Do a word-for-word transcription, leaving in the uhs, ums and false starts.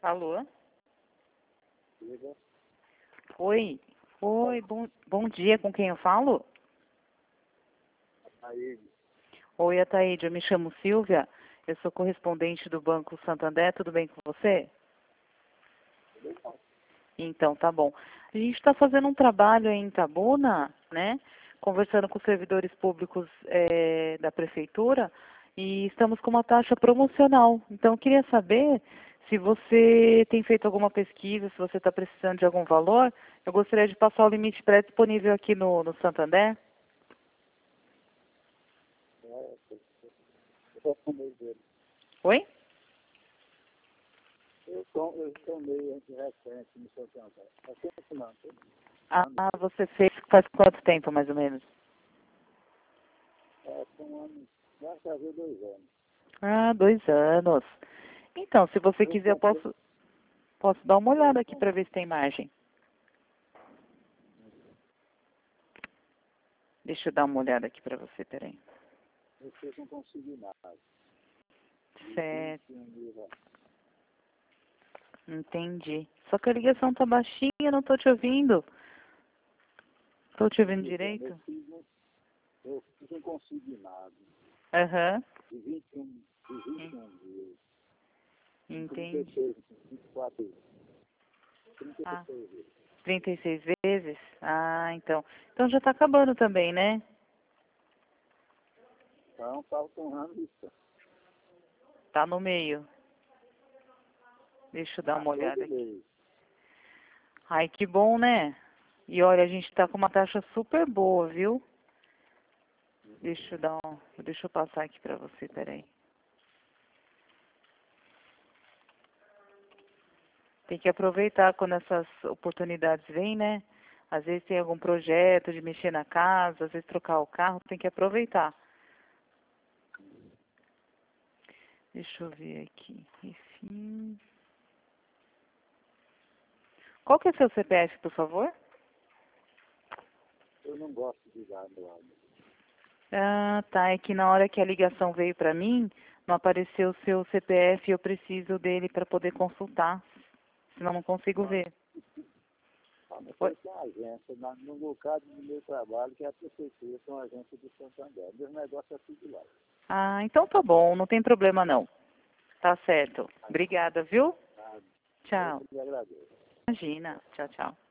Alô? Diga. Oi. Oi, bom, bom dia. Com quem eu falo? Ataíde. Oi, Ataíde. Eu me chamo Silvia. Eu sou correspondente do Banco Santander. Tudo bem com você? Tudo bom. Então, tá bom. A gente está fazendo um trabalho aí em Itabuna, né? Conversando com os servidores públicos eh, da prefeitura e estamos com uma taxa promocional. Então, eu queria saber se você tem feito alguma pesquisa, se você está precisando de algum valor. Eu gostaria de passar o limite pré-disponível aqui no, no Santander. É, eu tomei dele. Oi? Eu, tom, eu tomei antirrecente no seu Santander. Recente não, tem Ah, anos. você fez faz quanto tempo, mais ou menos? É, com anos, vai fazer dois anos. Ah, dois anos. Então, se você Eu quiser, eu comprei, posso, posso dar uma eu olhada aqui comprei, para ver se tem margem. Deixa eu dar uma olhada aqui para você, peraí. eu fiz um consignado. Certo, vinte e um mil reais. entendi. Só que a ligação tá baixinha, eu não tô te ouvindo. Tô te ouvindo Então, eu direito? fiz um, eu fiz um consignado Aham, de vinte e um, de vinte e um mil. Em entendi. trinta e seis, vinte e quatro, Ah, trinta e seis vezes. trinta e seis vezes? Ah, então. Então já tá acabando também, né? Então, falta um ano isso. Tá no meio. Deixa eu dar Ah, uma olhada todo aqui. mês. Ai, que bom, né? E olha, a gente tá com uma taxa super boa, viu? Deixa eu dar um, deixa eu passar aqui pra você, peraí. Tem que aproveitar quando essas oportunidades vêm, né? Às vezes tem algum projeto de mexer na casa, às vezes trocar o carro, tem que aproveitar. Deixa eu ver aqui. Enfim. Qual que é seu C P F, por favor? Eu não gosto de dar meu lado. Ah, tá. É que na hora que a ligação veio pra mim, não apareceu o seu C P F e eu preciso dele para poder consultar. Senão não consigo ver. Ah, mas Oi? foi com a agência, na, no local do meu trabalho, que é a prefeitura, são a agência do Santander. Meu negócio é tudo lá. Ah, então tá bom, não tem problema não. Tá certo. Obrigada, viu? Tá? Eu Tchau. que lhe agradeço. Imagina. Tchau, tchau.